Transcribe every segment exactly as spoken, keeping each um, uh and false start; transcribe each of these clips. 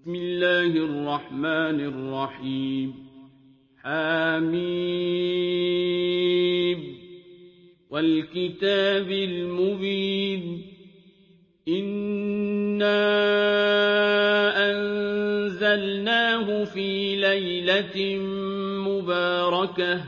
بسم الله الرحمن الرحيم حميم والكتاب المبين إنا أنزلناه في ليلة مباركة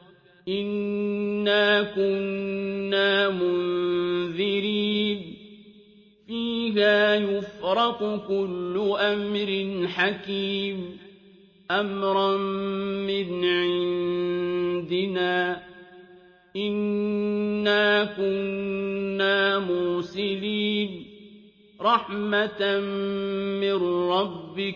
إنا كنا منذرين فيها يفرق كل أمر حكيم أمرا من عندنا إنا كنا مرسلين رحمة من ربك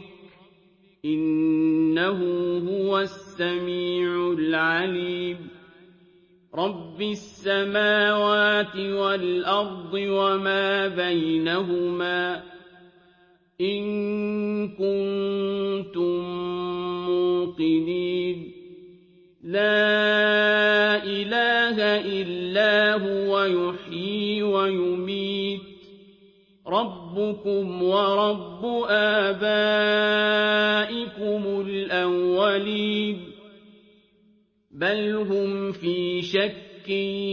إنه هو السميع العليم رب السماوات والأرض وما بينهما إن كنتم موقنين لا إله إلا هو يحيي ويميت ربكم ورب آبائكم الأولين بل هم في شك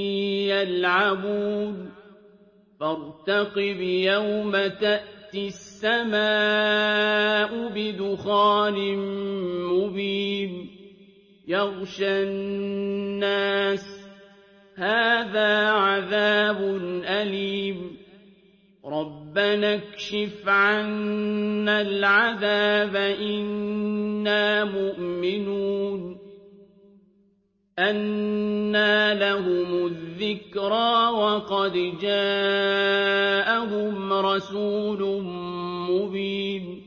يلعبون فارتقب يوم تأتي السماء بدخان مبين يغشى الناس هذا عذاب أليم ربنا اكشف عنا العذاب إنا مؤمنون أنى لهم الذكرى وقد جاءهم رسول مبين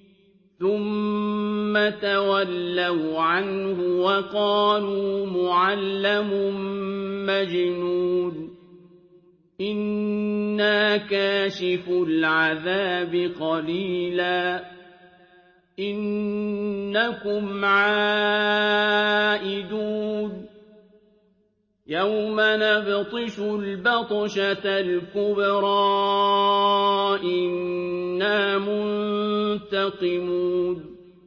ثم تولوا عنه وقالوا معلم مجنون إنا كاشف العذاب قليلا إنكم عائدون يوم نبطش البطشة الكبرى إنا منتقمون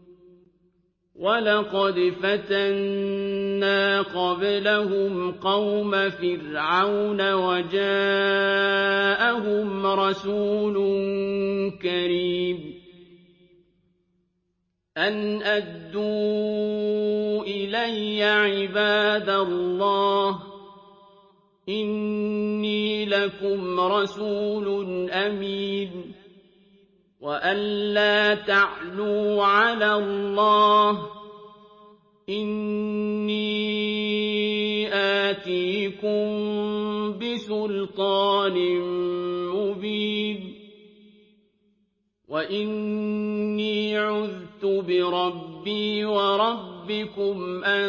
ولقد فتنا قبلهم قوم فرعون وجاءهم رسول كريم أن أدوا إلي عباد الله إني لكم رسول أمين وأن لا تعلوا على الله إني آتيكم بسلطان مبين وإني عذت بربي وربكم أن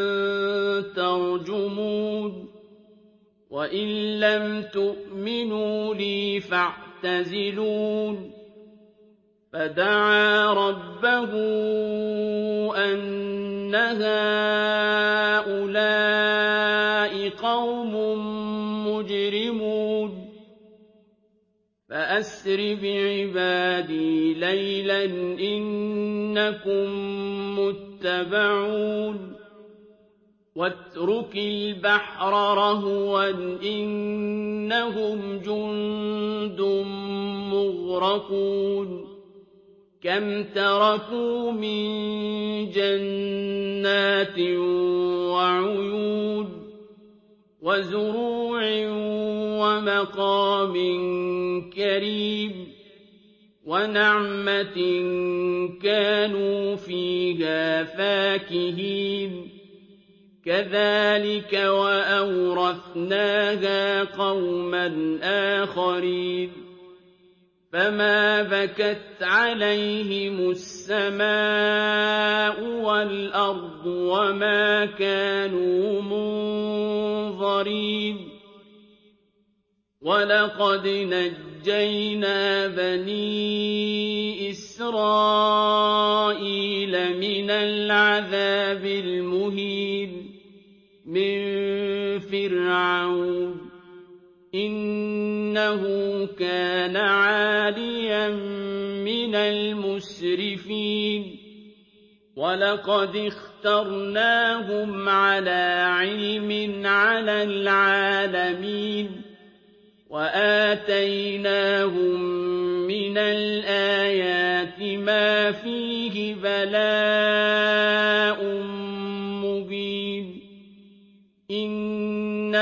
ترجمون وإن لم تؤمنوا لي فاعتزلون فدعا ربه أن هؤلاء قوم مجرمون فأسر بعبادي ليلا إنكم متبعون واترك البحر رهوا إنهم جند مغرقون كم تركوا من جنات وعيون وزروع ومقام كريم ونعمة كانوا فيها فاكهين كذلك وأورثناها قوما آخرين فما بكت عليهم السماء والأرض وما كانوا منظرين ولقد نجينا بني إسرائيل من العذاب المهين من فرعون إنه كان عاليا من المسرفين الْمُسْرِفِينَ وَلَقَدِ اخْتَرْنَاهُمْ عَلَىٰ عِلْمٍ عَلَى الْعَالَمِينَ وَآتَيْنَاهُم مِّنَ الْآيَاتِ مَا فِيهِ بَلَاءٌ مُّبِينٌ إِنَّ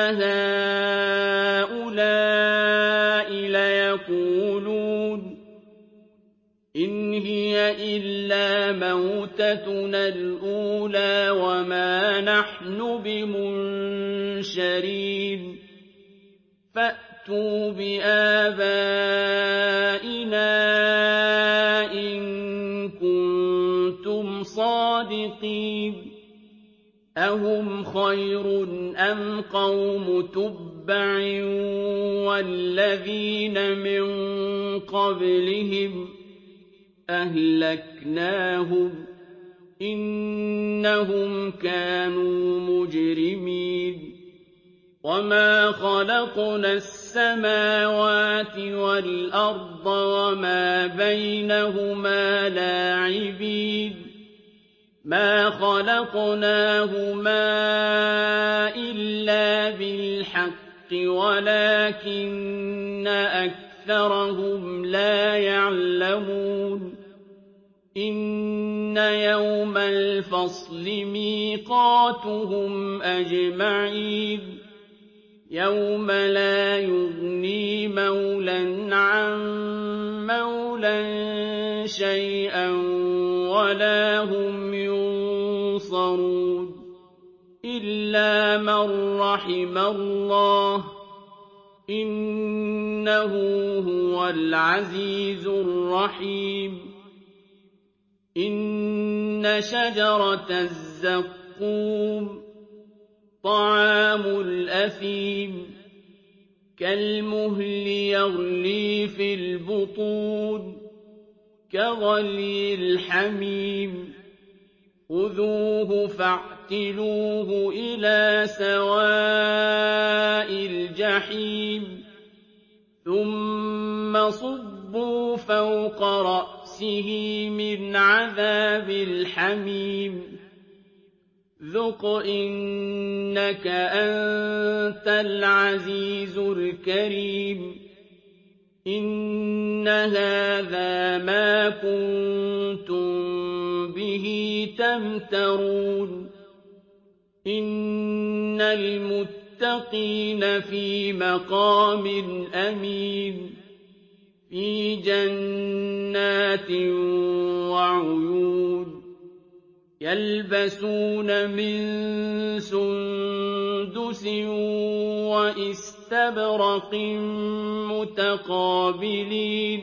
هَٰؤُلَاءِ لَيَقُولُونَ إِنْ هِيَ إِلَّا مَوْتَتُنَا الْأُولَىٰ وَمَا نَحْنُ بِمُنشَرِينَ فَأْتُوا بِآبَائِنَا إِن كُنتُمْ صَادِقِينَ أَهُمْ خَيْرٌ أَمْ قَوْمُ تُبَّعٍ وَالَّذِينَ مِن قَبْلِهِمْ أَهْلَكْنَاهُمْ ۖ إِنَّهُمْ كَانُوا مُجْرِمِينَ وَمَا خَلَقْنَا السَّمَاوَاتِ وَالْأَرْضَ وَمَا بَيْنَهُمَا لَاعِبِينَ مَا خَلَقْنَاهُمَا إِلَّا بِالْحَقِّ وَلَٰكِنَّ أَكْثَرَهُمْ لَا يَعْلَمُونَ إِنَّ يَوْمَ الْفَصْلِ مِيقَاتُهُمْ أَجْمَعِينَ يَوْمَ لَا يُغْنِي مَوْلًى عَن مَّوْلًى شَيْئًا وَلَا هُمْ يُنصَرُونَ إِلَّا مَن رَّحِمَ اللَّهُ ۚ إِنَّهُ هُوَ الْعَزِيزُ الرَّحِيمُ إِنَّ شَجَرَتَ الزَّقُّومِ طَعَامُ الْأَثِيمِ كَالْمُهْلِ يَغْلِي فِي الْبُطُونِ كَغَلْيِ الْحَمِيمِ خُذُوهُ فَاعْتِلُوهُ إِلَىٰ سَوَاءِ الْجَحِيمِ ثُمَّ صُبُّوا فَوْقَ رَأْسِهِ مِنْ عَذَابِ الْحَمِيمِ ذُقْ إِنَّكَ أَنتَ الْعَزِيزُ الْكَرِيمُ إِنَّ هَٰذَا مَا كُنتُم بِهِ تَمْتَرُونَ إِنَّ الْمُتَّقِينَ فِي مَقَامٍ أَمِينٍ فِي جَنَّاتٍ وَعُيُونٍ يَلْبَسُونَ مِن سُندُسٍ وَإِسْتَبْرَقٍ مُّتَقَابِلِينَ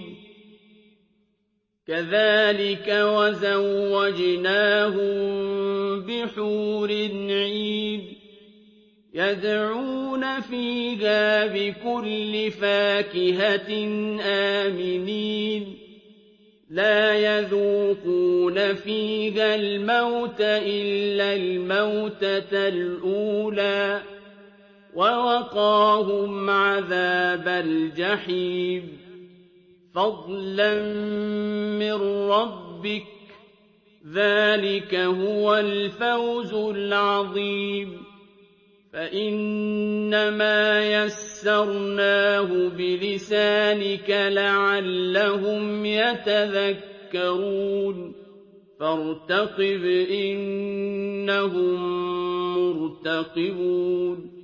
كَذَٰلِكَ وَزَوَّجْنَاهُم بِحُورٍ عِينٍ يَدْعُونَ فِيهَا بِكُلِّ فَاكِهَةٍ آمِنِينَ لَا يَذُوقُونَ فِيهَا الْمَوْتَ إِلَّا الْمَوْتَةَ الْأُولَىٰ وَوَقَاهُمْ عَذَابَ الْجَحِيمِ فَضْلًا مِّن رَّبِّكَ ۚ ذَٰلِكَ هُوَ الْفَوْزُ الْعَظِيمُ فَإِنَّمَا يَسَّرْنَاهُ بِلِسَانِكَ لَعَلَّهُمْ يَتَذَكَّرُونَ فَارْتَقِبْ إِنَّهُم مُّرْتَقِبُونَ